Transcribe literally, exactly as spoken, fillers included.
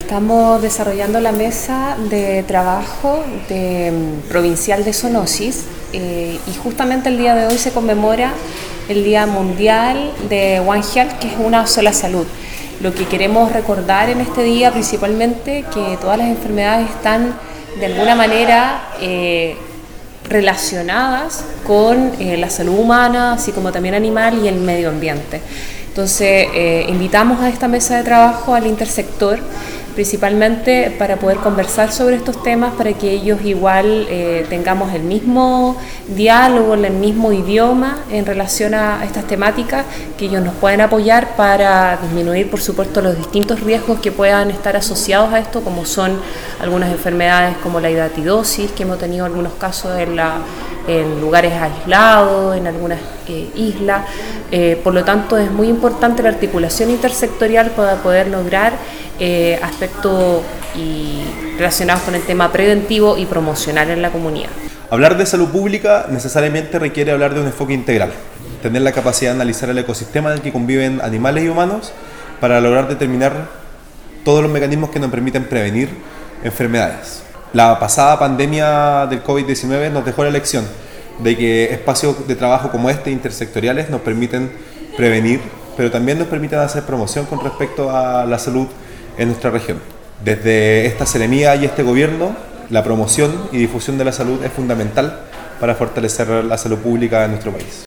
Estamos desarrollando la mesa de trabajo de, provincial de zoonosis eh, y justamente el día de hoy se conmemora el Día Mundial de One Health, que es una sola salud. Lo que queremos recordar en este día principalmente que todas las enfermedades están de alguna manera eh, relacionadas con eh, la salud humana, así como también animal y el medio ambiente. Entonces, eh, invitamos a esta mesa de trabajo al intersector, principalmente para poder conversar sobre estos temas, para que ellos igual eh, tengamos el mismo diálogo, el mismo idioma en relación a estas temáticas, que ellos nos pueden apoyar para disminuir, por supuesto, los distintos riesgos que puedan estar asociados a esto, como son algunas enfermedades como la hidatidosis, que hemos tenido algunos casos en la en lugares aislados, en algunas eh, islas. Eh, por lo tanto, es muy importante la articulación intersectorial para poder lograr eh, aspectos y relacionados con el tema preventivo y promocional en la comunidad. Hablar de salud pública necesariamente requiere hablar de un enfoque integral, tener la capacidad de analizar el ecosistema en el que conviven animales y humanos para lograr determinar todos los mecanismos que nos permiten prevenir enfermedades. La pasada pandemia del COVID diecinueve nos dejó la lección de que espacios de trabajo como este, intersectoriales, nos permiten prevenir, pero también nos permiten hacer promoción con respecto a la salud en nuestra región. Desde esta Seremía y este gobierno, la promoción y difusión de la salud es fundamental para fortalecer la salud pública en nuestro país.